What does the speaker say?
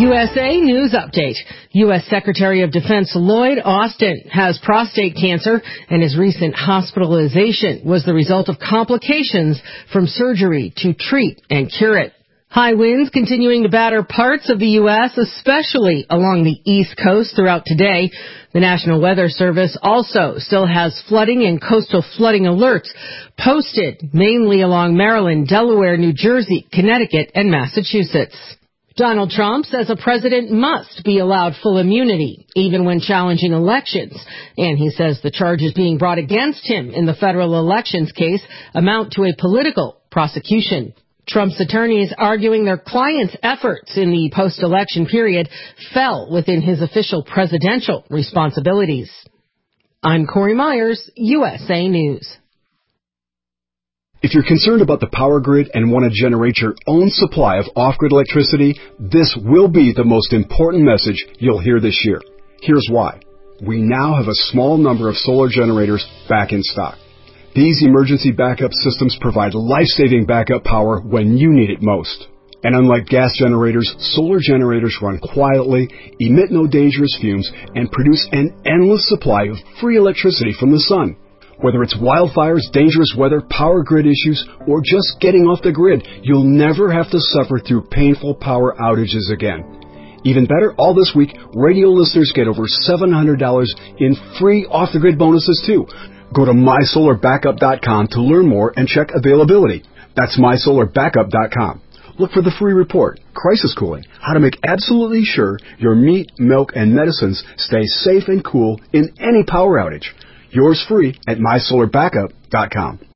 USA News Update. U.S. Secretary of Defense Lloyd Austin has prostate cancer, and his recent hospitalization was the result of complications from surgery to treat and cure it. High winds continuing to batter parts of the U.S., especially along the East Coast throughout today. The National Weather Service also still has flooding and coastal flooding alerts posted mainly along Maryland, Delaware, New Jersey, Connecticut, and Massachusetts. Donald Trump says a president must be allowed full immunity, even when challenging elections. And he says the charges being brought against him in the federal elections case amount to a political prosecution. Trump's attorneys arguing their client's efforts in the post-election period fell within his official presidential responsibilities. I'm Corey Myers, USA News. If you're concerned about the power grid and want to generate your own supply of off-grid electricity, this will be the most important message you'll hear this year. Here's why. We now have a small number of solar generators back in stock. These emergency backup systems provide life-saving backup power when you need it most. And unlike gas generators, solar generators run quietly, emit no dangerous fumes, and produce an endless supply of free electricity from the sun. Whether it's wildfires, dangerous weather, power grid issues, or just getting off the grid, you'll never have to suffer through painful power outages again. Even better, all this week, radio listeners get over $700 in free off-the-grid bonuses too. Go to MySolarBackup.com to learn more and check availability. That's MySolarBackup.com. Look for the free report, Crisis Cooling, how to make absolutely sure your meat, milk, and medicines stay safe and cool in any power outage. Yours free at MySolarBackup.com.